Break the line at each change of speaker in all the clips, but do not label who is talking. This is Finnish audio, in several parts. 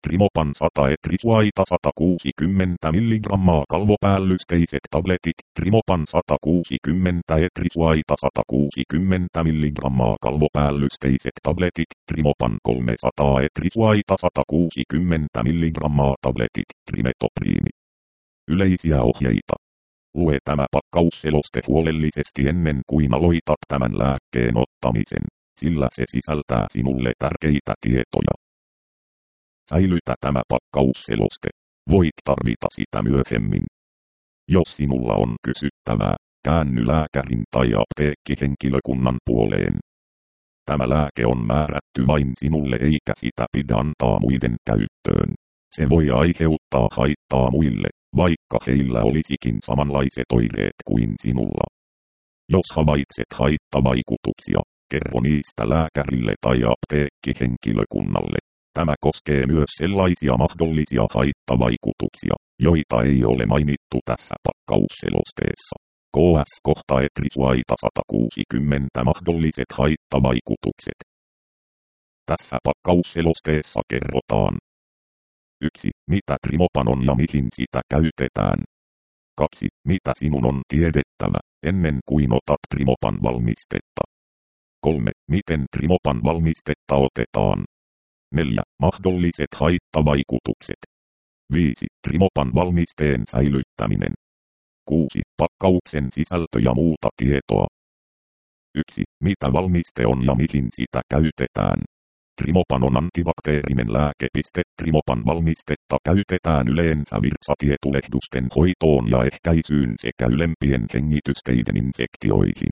Trimopan 100 etrisuaita 160 mg kalvopäällysteiset tabletit. Trimopan 160 etrisuaita 160 mg kalvopäällysteiset tabletit. Trimopan 300 etrisuaita 160 mg tabletit. Trimetopriimi. Yleisiä ohjeita. Lue tämä pakkausseloste huolellisesti ennen kuin aloitat tämän lääkkeen ottamisen, sillä se sisältää sinulle tärkeitä tietoja. Säilytä tämä pakkausseloste. Voit tarvita sitä myöhemmin. Jos sinulla on kysyttävää, käänny lääkärin tai apteekkihenkilökunnan puoleen. Tämä lääke on määrätty vain sinulle eikä sitä pidä antaa muiden käyttöön. Se voi aiheuttaa haittaa muille, vaikka heillä olisikin samanlaiset oireet kuin sinulla. Jos havaitset haittavaikutuksia, kerro niistä lääkärille tai apteekkihenkilökunnalle. Tämä koskee myös sellaisia mahdollisia haittavaikutuksia, joita ei ole mainittu tässä pakkausselosteessa. KS-kohta etrisuaita 160 mahdolliset haittavaikutukset. Tässä pakkausselosteessa kerrotaan: 1. Mitä Trimopan on ja mihin sitä käytetään. 2. Mitä sinun on tiedettävä, ennen kuin otat Trimopan valmistetta. 3. Miten Trimopan valmistetta otetaan. 4. Mahdolliset haittavaikutukset. 5. Trimopan valmisteen säilyttäminen. 6. Pakkauksen sisältö ja muuta tietoa. 1. Mitä valmiste on ja mihin sitä käytetään. Trimopan on antibakteerinen lääke. Trimopan valmistetta käytetään yleensä virtsatietulehdusten hoitoon ja ehkäisyyn sekä ylempien hengitysteiden infektioihin.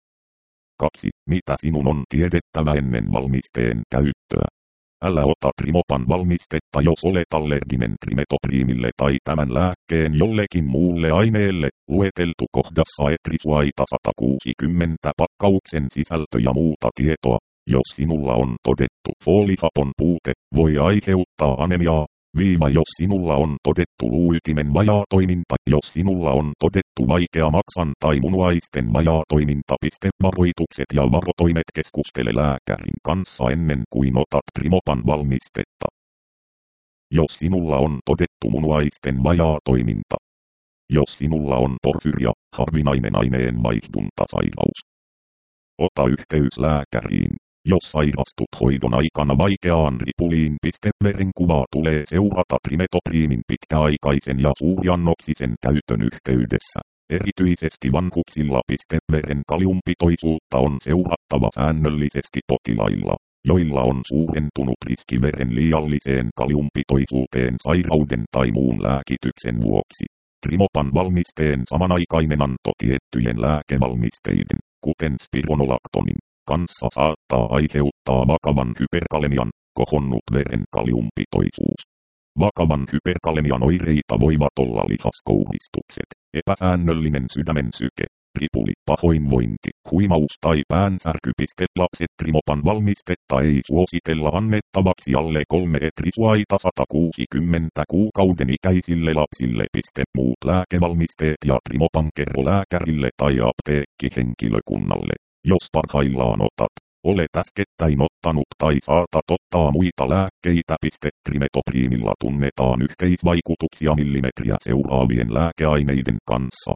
2. Mitä sinun on tiedettävä ennen valmisteen käyttöä. Älä ota Trimopan valmistetta, jos olet allerginen trimetopriimille tai tämän lääkkeen jollekin muulle aineelle. Lueteltu kohdassa etrisuaita 160 pakkauksen sisältö ja muuta tietoa. Jos sinulla on todettu foolihapon puute, voi aiheuttaa anemiaa. Jos sinulla on todettu luuytimen vajaatoiminta, jos sinulla on todettu vaikea maksan tai munuaisten vajaatoiminta. Varoitukset ja varotoimet. Keskustele lääkärin kanssa ennen kuin otat Trimopan valmistetta. Jos sinulla on todettu munuaisten vajaatoiminta. Jos sinulla on porfyria, harvinainen aineenvaihduntasairaus. Ota yhteys lääkäriin. Jos sairastut hoidon aikana vaikeaan ripuliin. Verenkuvaa tulee seurata trimetopriimin pitkäaikaisen ja suuriannoksisen käytön yhteydessä. Erityisesti vanhuksilla. Veren kaliumpitoisuutta on seurattava säännöllisesti potilailla, joilla on suurentunut riski veren liialliseen kaliumpitoisuuteen sairauden tai muun lääkityksen vuoksi. Trimopan valmisteen samanaikainen anto tiettyjen lääkevalmisteiden, kuten spironolaktonin, kanssa saattaa aiheuttaa vakavan hyperkalemian, kohonnut veren kaliumpitoisuus. Vakavan hyperkalemian oireita voivat olla lihaskouhistukset, epäsäännöllinen sydämen syke, ripuli, pahoinvointi, huimaus tai päänsärky. Lapset Trimopan valmistetta ei suositella annettavaksi alle 3 etrisuaita 160 kuukauden ikäisille lapsille. Muut lääkevalmisteet ja Trimopan kerro lääkärille tai apteekkihenkilökunnalle, jos parhaillaan otat, olet äskettäin ottanut tai saatat ottaa muita lääkkeitä. Trimetopriimilla tunnetaan yhteisvaikutuksia millimetriä seuraavien lääkeaineiden kanssa.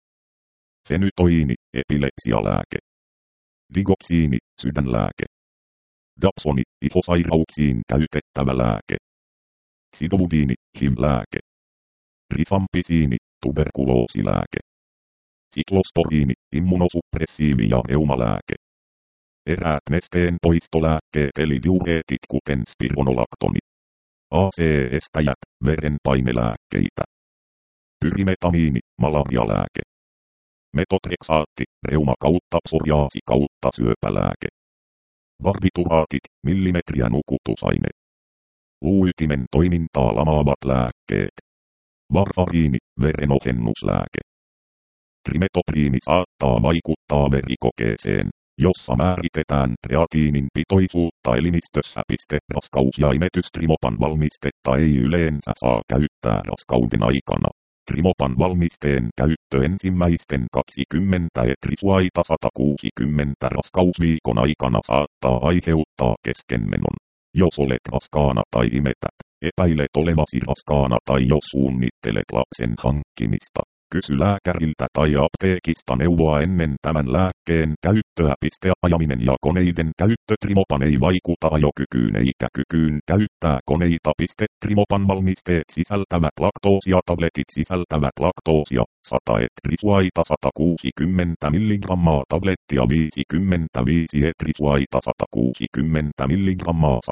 Fenytoiini, epilepsialääke. Digoksiini, sydänlääke. Dapsoni, ihosairauksiin käytettävä lääke. Xidovudiini, HIV-lääke. Rifampisiini, tuberkuloosilääke. Siklosporiini, immunosuppressiivi- ja reumalääke. Eräät nesteen poistolääkkeet eli diureetit kuten spironolaktoni. ACE-estäjät, verenpainelääkkeitä. Pyrimetamiini, malarialääke. Metotreksaatti, reuma kautta psoriaasi kautta syöpälääke. Barbituraatit, millimetriä nukutusaine. Luuytimen toimintaa lamaavat lääkkeet. Varfariini, verenohennuslääke. Trimetopriimi saattaa vaikuttaa verikokeeseen, jossa määritetään kreatiinin pitoisuutta elimistössä. Raskaus- ja imetys. Trimopan valmistetta ei yleensä saa käyttää raskauden aikana. Trimopan valmisteen käyttö ensimmäisten 20 etrisuaita 160 raskausviikon aikana saattaa aiheuttaa keskenmenon. Jos olet raskaana tai imetät, epäilet olevasi raskaana tai jos suunnittelet lapsen hankkimista, kysy lääkäriltä tai apteekista neuvoa ennen tämän lääkkeen käyttöä. Ajaminen ja koneiden käyttö. Trimopan ei vaikuta ajokykyyn eikä kykyyn käyttää koneita. Trimopan valmisteet sisältävät laktoosia. Tabletit sisältävät laktoosia 100 etrisuaita 160 mg. Tablettia 55 etrisuaita 160 mg.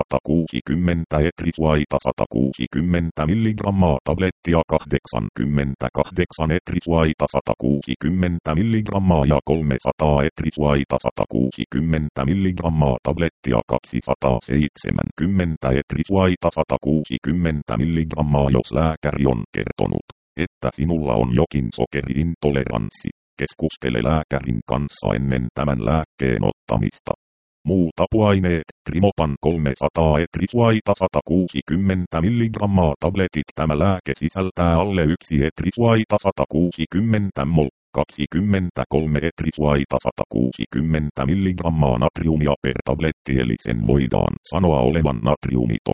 160 etrisuaita 160 mg. Tablettia 88 etrisuaita 160 mg. ja 300 etrisuaita 160 mg. Tablettia 270 etrisuaita 160 mg. Jos lääkäri on kertonut, että sinulla on jokin sokeriintoleranssi, keskustele lääkärin kanssa ennen tämän lääkkeen ottamista. Muut apuaineet. Trimopan 300 etrisuaita 160 mg. Tabletit. Tämä lääke sisältää alle 1 etrisuaita 160 mol. 23 etrisuaita 160 mg. natriumia per tabletti eli sen voidaan sanoa olevan natriumiton.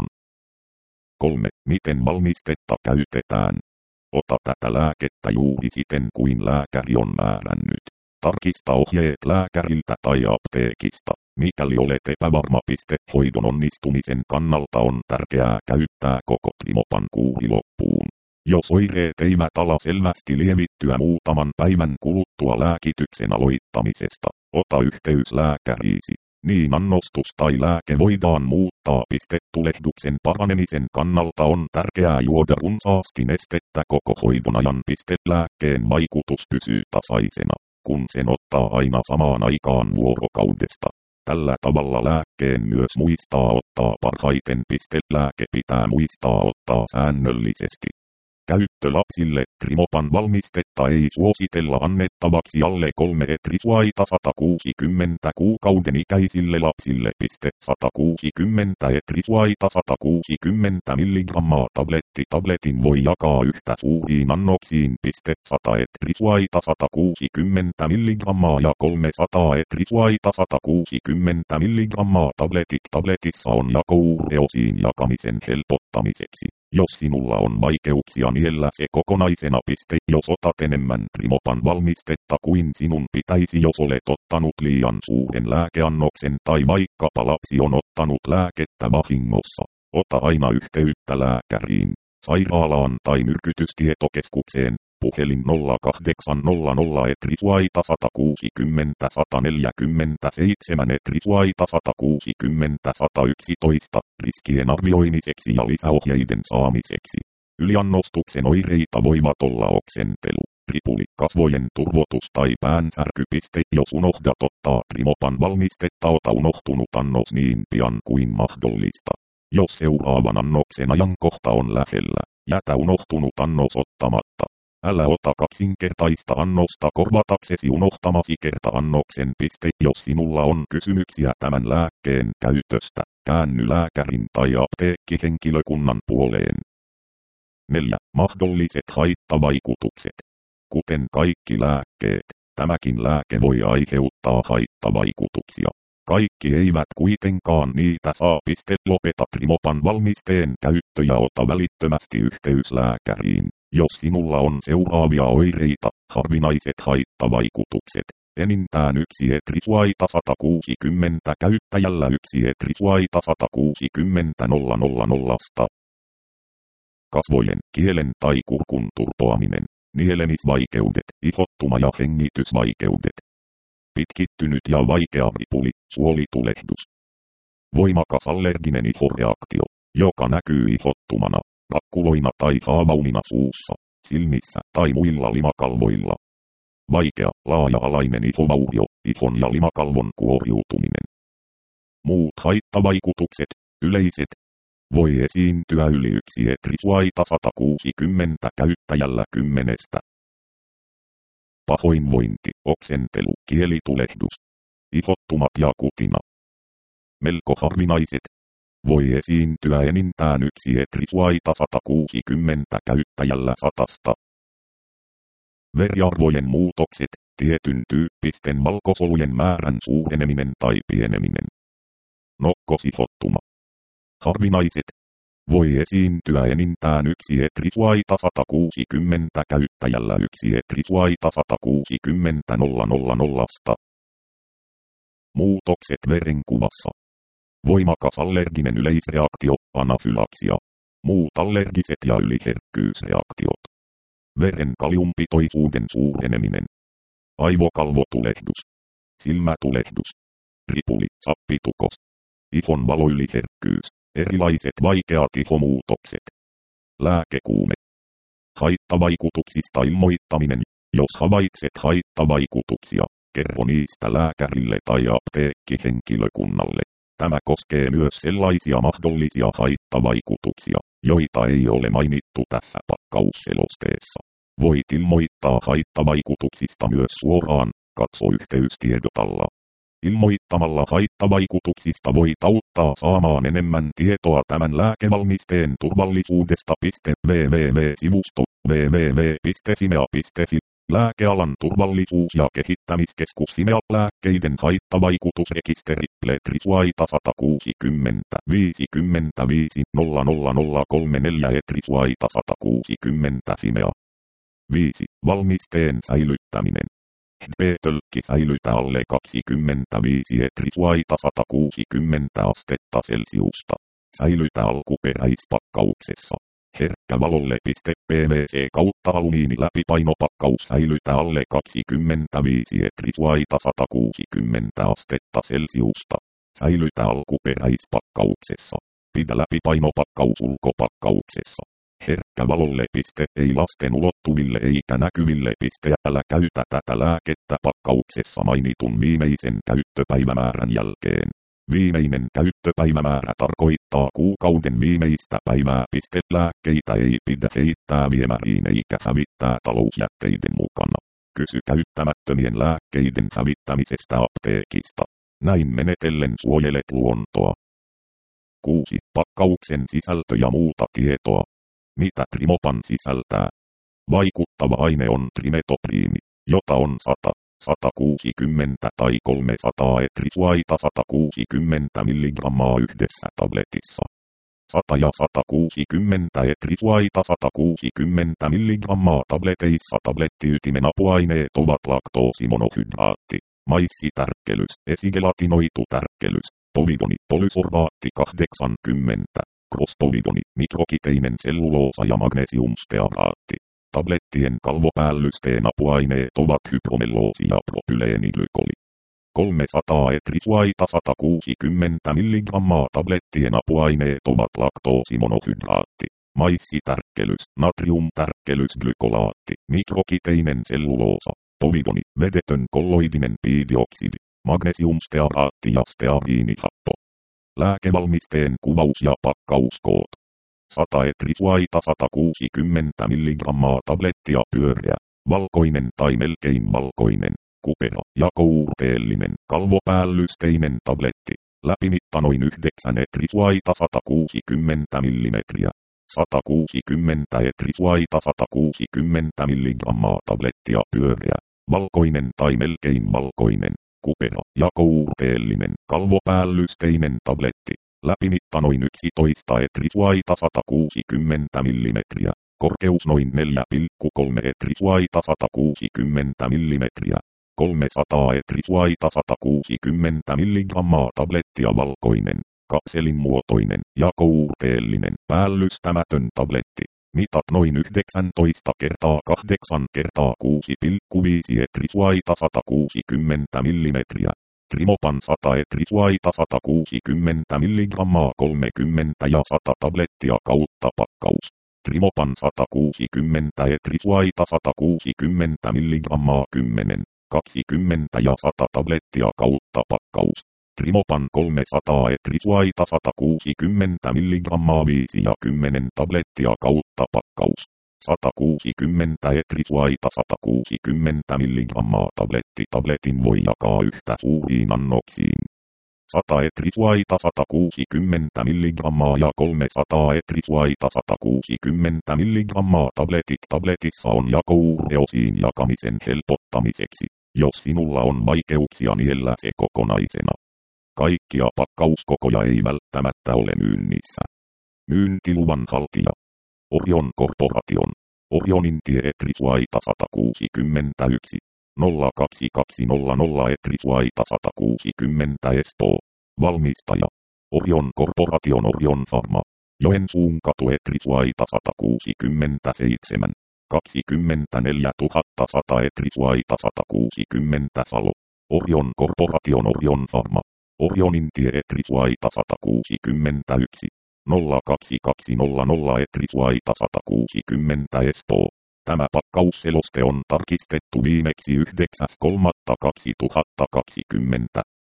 3. Miten valmistetta käytetään? Ota tätä lääkettä juuri siten kuin lääkäri on määrännyt. Tarkista ohjeet lääkäriltä tai apteekista. Mikäli olet epävarma. Hoidon onnistumisen kannalta on tärkeää käyttää koko Trimopan kuuri loppuun. Jos oireet eivät ala selvästi lievittyä muutaman päivän kuluttua lääkityksen aloittamisesta, ota yhteys lääkäriisi. Niin annostus tai lääke voidaan muuttaa. Tulehduksen paranemisen kannalta on tärkeää juoda runsaasti nestettä koko hoidon ajan. Lääkkeen vaikutus pysyy tasaisena, kun sen ottaa aina samaan aikaan vuorokaudesta. Tällä tavalla lääkkeen myös muistaa ottaa parhaiten. Lääke pitää muistaa ottaa säännöllisesti. Käyttö lapsille. Trimopan valmistetta ei suositella annettavaksi alle 3 etrisuaita 160 kuukauden ikäisille lapsille. 160 etrisuaita 160 mg. Tabletin voi jakaa yhtä suuriin annoksiin. 100 etrisuaita 160 mg. ja 300 etrisuaita 160 mg. Tabletissa on jako ureosiin jakamisen helpottamiseksi. Jos sinulla on vaikeuksia niellä se kokonaisena. Jos otat enemmän Trimopan valmistetta kuin sinun pitäisi, jos olet ottanut liian suuren lääkeannoksen tai vaikkapa lapsi on ottanut lääkettä vahingossa, ota aina yhteyttä lääkäriin, sairaalaan tai myrkytystietokeskukseen. Puhelin 0800 etrisuaita 160 147 etrisuaita 160 111 riskien arvioimiseksi ja lisäohjeiden saamiseksi. Yliannostuksen oireita voivat olla oksentelu, ripuli, kasvojen turvotus tai päänsärky. Jos unohdat ottaa Trimopan valmistetta, ota unohtunut annos niin pian kuin mahdollista. Jos seuraavan annoksen ajankohta on lähellä, jätä unohtunut annos ottamatta. Älä ota kaksinkertaista annosta korvataksesi unohtamasi kerta-annoksen. Jos sinulla on kysymyksiä tämän lääkkeen käytöstä, käänny lääkärin tai apteekkihenkilökunnan puoleen. 4. Mahdolliset haittavaikutukset. Kuten kaikki lääkkeet, tämäkin lääke voi aiheuttaa haittavaikutuksia. Kaikki eivät kuitenkaan niitä saa. Lopeta Trimopan valmisteen käyttö ja ota välittömästi yhteys lääkäriin, jos sinulla on seuraavia oireita. Harvinaiset haittavaikutukset. Enintään 1 etrisuaita 160 käyttäjällä 1 etrisuaita 160 000. Kasvojen, kielen tai kurkun turpoaminen. Nielemisvaikeudet, ihottuma ja hengitysvaikeudet. Pitkittynyt ja vaikea ripuli, suolitulehdus. Voimakas allerginen ihoreaktio, joka näkyy ihottumana, rakkuloina tai haavaumina suussa, silmissä tai muilla limakalvoilla. Vaikea, laaja-alainen ihovaurio, ihon ja limakalvon kuoriutuminen. Muut haittavaikutukset, yleiset. Voi esiintyä yli 1 etrisuaita 160 käyttäjällä 10. Pahoinvointi, oksentelu, kielitulehdus, ihottumat ja kutina. Melko harvinaiset. Voi esiintyä enintään 1 etrisuaita 160 käyttäjällä 100. Veriarvojen muutokset, tietyn tyyppisten valkosolujen määrän suureneminen tai pieneminen. Nokkosihottuma. Harvinaiset. Voi esiintyä enintään yksi etrisuaita 160 käyttäjällä yksi etrisuaita 160 000. Muutokset verenkuvassa. Voimakas allerginen yleisreaktio, anafylaksia. Muut allergiset ja yliherkkyysreaktiot. Veren kaliumpitoisuuden suureneminen. Aivokalvotulehdus. Silmätulehdus. Ripuli, sappitukos. Ihon valoyliherkkyys. Erilaiset vaikeat ihomuutokset. Lääkekuume. Haittavaikutuksista ilmoittaminen. Jos havaitset haittavaikutuksia, kerro niistä lääkärille tai apteekkihenkilökunnalle. Tämä koskee myös sellaisia mahdollisia haittavaikutuksia, joita ei ole mainittu tässä pakkausselosteessa. Voit ilmoittaa haittavaikutuksista myös suoraan, katso yhteystiedotalla. Ilmoittamalla haittavaikutuksista voit auttaa saamaan enemmän tietoa tämän lääkevalmisteen turvallisuudesta. www.sivusto www.fimea.fi Lääkealan turvallisuus- ja kehittämiskeskus Fimea-lääkkeiden haittavaikutusrekisteri Etrisuaita 160 55 00034 Etrisuaita 160 Fimea. 5. Valmisteen säilyttäminen. HP-tölkki säilytä alle 25 etrisuaita 160 astetta Celsiusta. Säilytä alkuperäispakkauksessa. Herkkä valolle. PVC kautta alumiiniläpipainopakkaus säilytä alle 25 etrisuaita 160 astetta Celsiusta. Säilytä alkuperäispakkauksessa. Pidä läpipainopakkaus ulkopakkauksessa. Herkkä valolle. Ei lasten ulottuville eikä näkyville. Älä käytä tätä lääkettä pakkauksessa mainitun viimeisen käyttöpäivämäärän jälkeen. Viimeinen käyttöpäivämäärä tarkoittaa kuukauden viimeistä päivää. Lääkkeitä ei pidä heittää viemäriin eikä hävittää talousjätteiden mukana. Kysy käyttämättömien lääkkeiden hävittämisestä apteekista. Näin menetellen suojelet luontoa. 6. Pakkauksen sisältö ja muuta tietoa. Mitä Trimopan sisältää? Vaikuttava aine on trimetopriimi, jota on 100, 160 tai 300 etrisuaita 160 mg yhdessä tabletissa. 100 ja 160 etrisuaita 160 mg tableteissa. Tablettiytimen apuaineet ovat laktoosimonohydraatti, maissitärkkelys, esigelatinoitu tärkkelys, povidoni, polysorbaatti 80. Crosspovidoni, mikrokiteinen selluloosa ja magnesiumstearaatti. Tablettien kalvopäällysten apuaineet ovat hypromelloosi ja propyleenilykoli. 300 etrisuaita 160 mg tablettien apuaineet ovat laktoosimonohydraatti, maissitärkkelys, natriumtärkkelys, glykolaatti, mikrokiteinen selluloosa, povidoni, vedetön kolloidinen piidioksidi, magnesiumstearaatti ja steariinihappo. Lääkevalmisteen kuvaus ja pakkauskoot. 100 etrisuaita 160 mg tablettia pyöreä, valkoinen tai melkein valkoinen, kupera ja kourteellinen, kalvopäällysteinen tabletti. Läpimitta noin 9 etrisuaita 160 mm. 160 etrisuaita 160 mg tablettia pyöreä, valkoinen tai melkein valkoinen, kupera ja kourteellinen, kalvopäällysteinen tabletti. Läpimitta noin 11 etrisuaita 160 mm. Korkeus noin 4,3 etrisuaita 160 mm. 300 etrisuaita 160 mg tablettia valkoinen, kapselin muotoinen ja kourteellinen päällystämätön tabletti. Mitat noin 19 kertaa 8 kertaa 6,5 etrisuaita 160 mm. Trimopan 100 etrisuaita 160 mg 30 ja 100 tablettia kautta pakkaus. Trimopan 160 etrisuaita 160 mg 10, 20 ja 100 tablettia kautta pakkaus. Trimopan 300 etrisuaita 160 mg 5 ja 10 tablettia kautta pakkaus. 160 etrisuaita 160 mg tabletin voi jakaa yhtä suuriin annoksiin. 100 etrisuaita 160 mg ja 300 etrisuaita 160 mg tabletissa on jakoureosiin jakamisen helpottamiseksi, jos sinulla on vaikeuksia niellä se kokonaisena. Kaikkia pakkauskokoja ei välttämättä ole myynnissä. Myyntiluvan haltija. Orion Corporation. Orionin tie Etrisvaita 161. 02200 Etrisvaita 160 Espoo. Valmistaja. Orion Corporation Orion Pharma. Joensuun katu Etrisvaita 167. 24 100 Etrisvaita 160 Salo. Orion Corporation Orion Pharma. Orionin tie Etrisvaita 161. 02200 Etrisvaita 160 Espoo. Tämä pakkausseloste on tarkistettu viimeksi 9.3.2020.